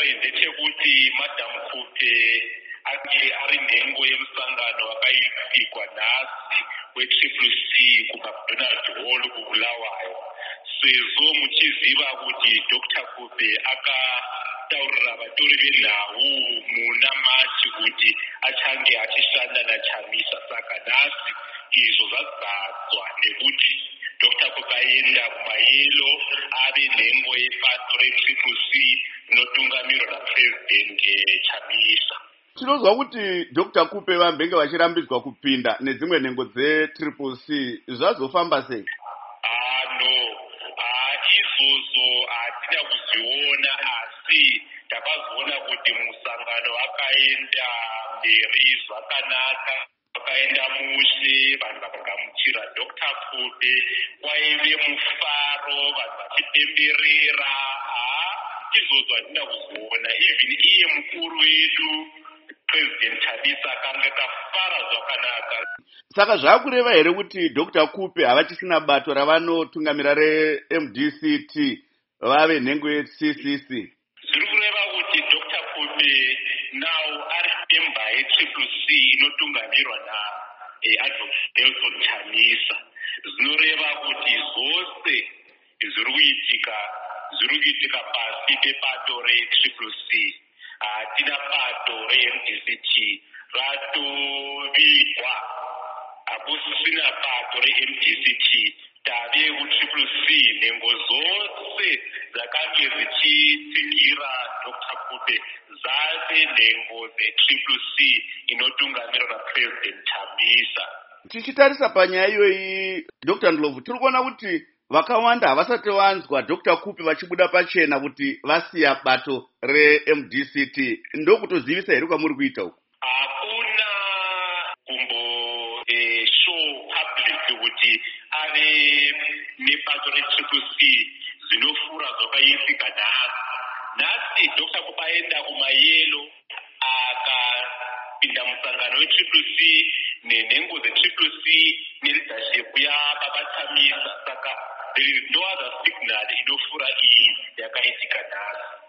ndechekuti Madam Kupe ake ari nhengo yemusangano wakaitikwa nhasi weCCC kuMcDonald Hall kuBulawayo. Sezvo muchiziva kuti Dr. Kupe akataurira vatori venhau muna Machi kuti achange achishanda naChamisa. Saka nhasi izvo zvazadzwa nekuti Dr. Kupe aenda kumayelo ave nhengo yebato reCCC inotungamirwa naPresident Chamisa. Tinozwa kuti Dr. Kupe vambenge vachirambidzwa kupinda nedzimwe nhengo dzeCCC, zvazofamba sei? Izvozvo hatina kuzviona, asi takazoona kuti musangano wakaenda mberi zvakanaka, wakaenda mushe, vanhu vakagamuchira Dr. Kupe, kwaive mufaro, vanhu vachipemberera. Izvozvo hatina kuzoona, even iye mukuru wedu President Chamisa akanga kafara zvakanaka. Saka zvakureva here kuti Dr. Kupe havachisina bato ravanotungamira reMDCT vave nhengo yeCCC? Zviri kureva kuti Dr. Kupe now ari member yeCCC inotungamirwa naAdvocate Nelson Chamisa. Zvinoreva kuti zvose zviri kuitika pasi pebato reCCC. Hatina bato reMDCT ratovigwa, hakusina bato reMDCT. Tave kuCCC, nhengo dzose dzakange dzichitsigira Dr. Kupe dzave nhengo dzeCCC inotungamirwa naPresident Chamisa. Tichitarisa panyaya iyoyi, Dr. Ndlovu, tiri kuona kuti vakawanda havasati vanzwa Dr. Kupe vachibuda pachena kuti vasiya bato reMDCT. Ndokutozivisa here kwamuri kuita uku? Hakuna show public kuti ave nebato reCCC zvinofura zvakaitika nhasi. Dr. Kupe aenda kumayelo akapinda musangano weCCC nenhengo dzeCCC neleadership yaBaba Chamisa. Saka there is no other signal inofura iyi yakaitika nhasi.